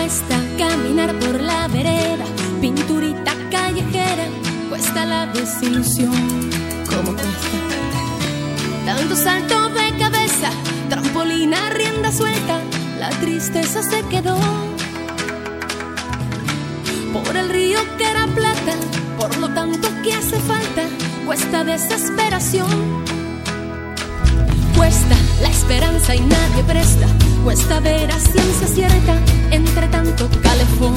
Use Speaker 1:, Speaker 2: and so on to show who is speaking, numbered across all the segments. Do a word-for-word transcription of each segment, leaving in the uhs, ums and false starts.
Speaker 1: Cuesta caminar por la vereda, pinturita callejera, cuesta la desilusión. ¿Cómo cuesta? Tanto salto de cabeza, trampolina, rienda suelta, la tristeza se quedó. Por el río que era plata, por lo tanto que hace falta, cuesta desesperación. Cuesta la esperanza y nadie presta, cuesta ver a ciencia cierta entre tanto calefón.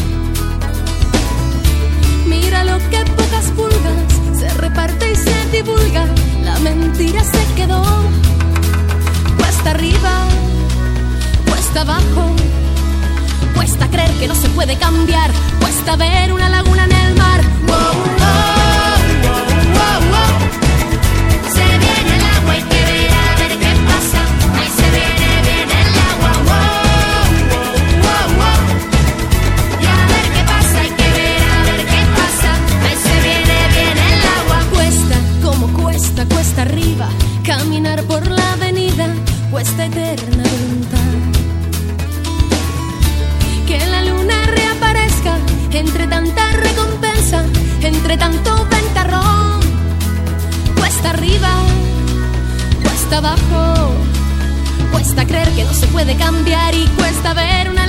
Speaker 1: Mira lo que pocas pulgas se reparte y se divulga, la mentira se quedó. Cuesta arriba, cuesta abajo, cuesta creer que no se puede cambiar, cuesta ver una laguna en el mar. Wow, wow, wow, wow, wow. Se viene el agua, hay que ver a ver qué pasa. Ahí se viene, viene el agua. Wow, wow, wow, wow. Y a ver qué pasa, hay que ver a ver qué pasa. Ahí se viene, viene el agua. Cuesta, como cuesta, cuesta arriba, caminar por la avenida, cuesta eterna voluntad. Que la luna reaparezca entre tanta recompensa, entre tanto ventarrón. Cuesta arriba, cuesta abajo, cuesta creer que no se puede cambiar y cuesta ver una